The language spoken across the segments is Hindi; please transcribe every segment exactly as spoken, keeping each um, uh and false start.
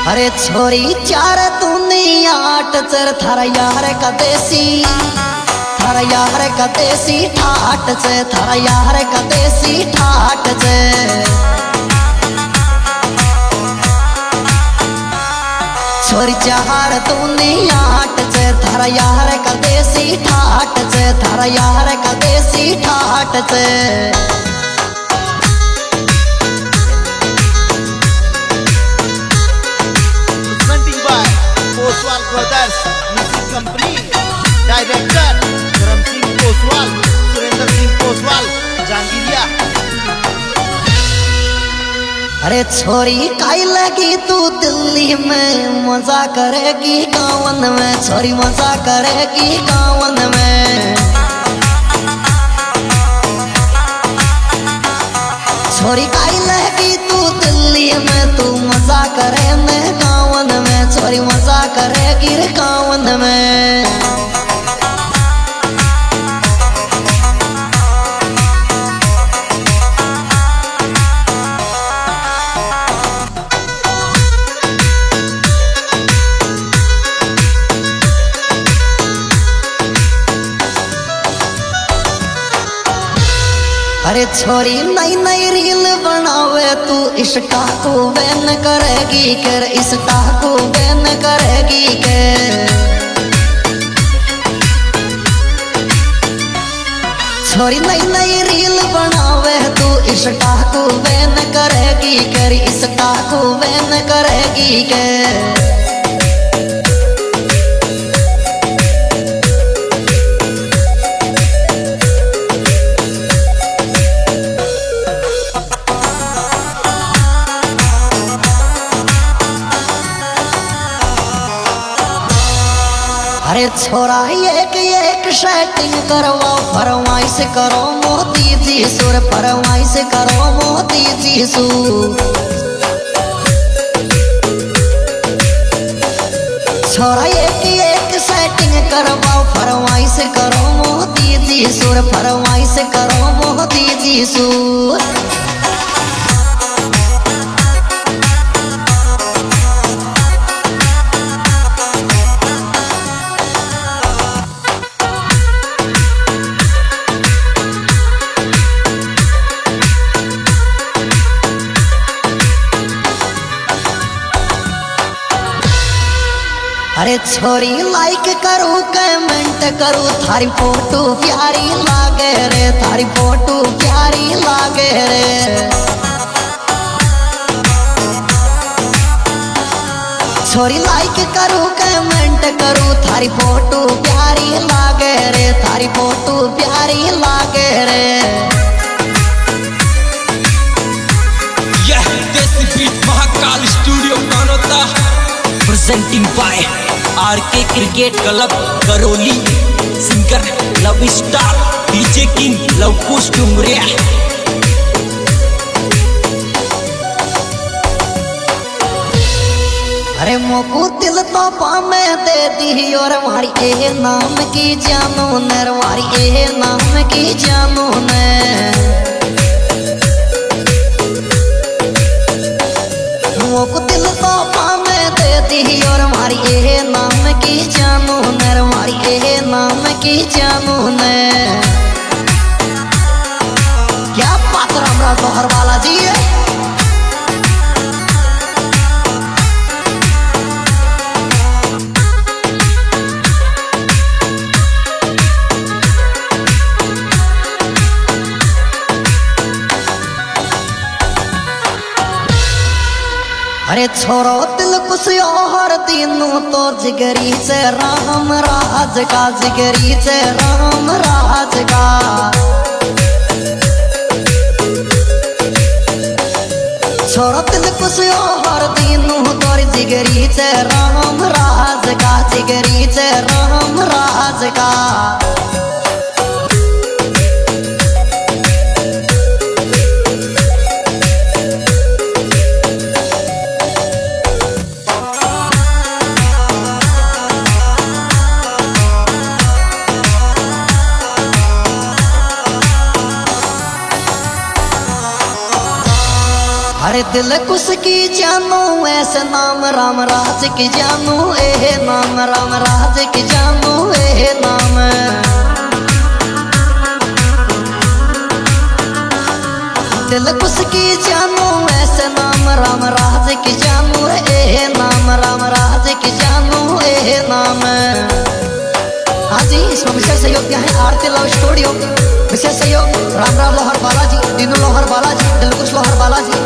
अरे छोरी चार दुनिया आठ चर थारा यार का देसी, थारा यार का देसी ठाट से, थारा यार का देसी ठाट से। छोरी चार दुनिया आठ से, थारा यार का देसी ठाट से, थारा यार का देसी ठाट से। Koswal brothers music company, director Dharm Singh Koswal, Surendra Singh Koswal, Jangiriya. अरे छोरी काई लगी तू दिल्ली में, मजा करेगी गावन में, छोरी मजा करेगी गावन में। छोरी काई लगी तू दिल्ली में, तू मजा करे मैं गावन में, छोरी मजा करेगी रे गावन में। अरे छोरी नई नई रील बनावे तू, इंस्टा को बैन करेगी कर, इंस्टा को बैन करेगी कर। छोरी नई नई रील बनावे तू, इंस्टा को बैन करेगी कर, इंस्टा को बैन करेगी कर। अरे छोरा एक एक सेटिंग करवाओ, फरमाइश करो मोदी जी सुर, फरमाइश करो मोदी जी सु। छोरा एक एक सेटिंग करवाओ, फरमाइश करो मोदी जी सुर, फरमाइश करो मोदी जी सु। अरे छोरी लाइक करूँ कमेंट करूँ, थारी फोटो प्यारी लागे रे, थारी फोटो प्यारी लागे रे। छोरी लाइक करूँ कमेंट करूँ, थारी फोटो प्यारी लागे रे, थारी फोटो प्यारी लागे रे। यह देसी बीट महाकाल स्टूडियो बनोता, presenting by RK cricket club Karauli, singer love star DJ king Lavkush Dumariya. अरे मोको दिल तो पामे दे दी और मारी ए नाम की जानो नर, मारी ए नाम की जानो न। मोको दिल तो पामे दे दी और मारी ए नाम की जानो नर, मारी ए नाम की जानो न। क्या बात रामरा दोहर वाला जी है। अरे छोरो दिल कुछ और दिनों तो जिगरी से राम राज का, जिगरी से राम राज का। छोरो दिल कुछ और दिनों तो जिगरी से राम राज का, जिगरी से राम राज का। अरे दिल कुछ की जानू ऐसे नाम राम राज की जानू ए नाम राम राज की जानू ए नाम दिल कुछ की जानू ऐसे नाम राम राज की जानू ए नाम राम राज की जानू ए नाम। हाँ जी, इसमें विशेष सहयोग दिया है आरती लव स्टूडियो, विशेष सहयोग राम राम लोहर बालाजी, दीनू लोहर बालाजी, दिलकुश लोहर बालाजी।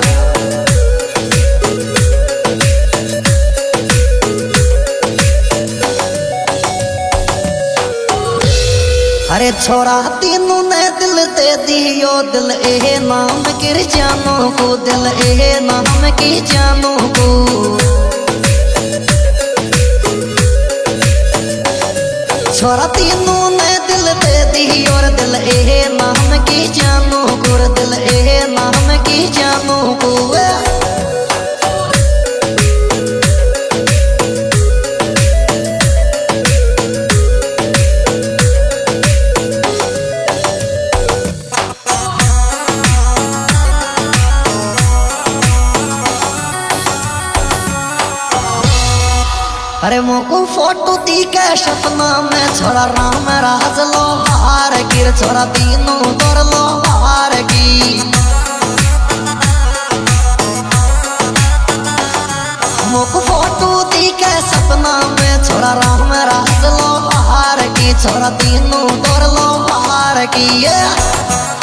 अरे छोरा तीनों ने दिल दे दियो दिल ए नाम गिर जानू को दिल ए नाम की जानू को। छोरा तीनों ने दिल दे दियो और दिल ए नाम की जानू को दिल ए नाम की जानू को। अरे मोको फोटो दी के सपना में छोरा राम राज लोहार गिर छोरा तीनों दौर लोहार की। मोको फोटो दी के सपना में छोरा राम राज लोहार की छोरा तीनों दौर लोहार की।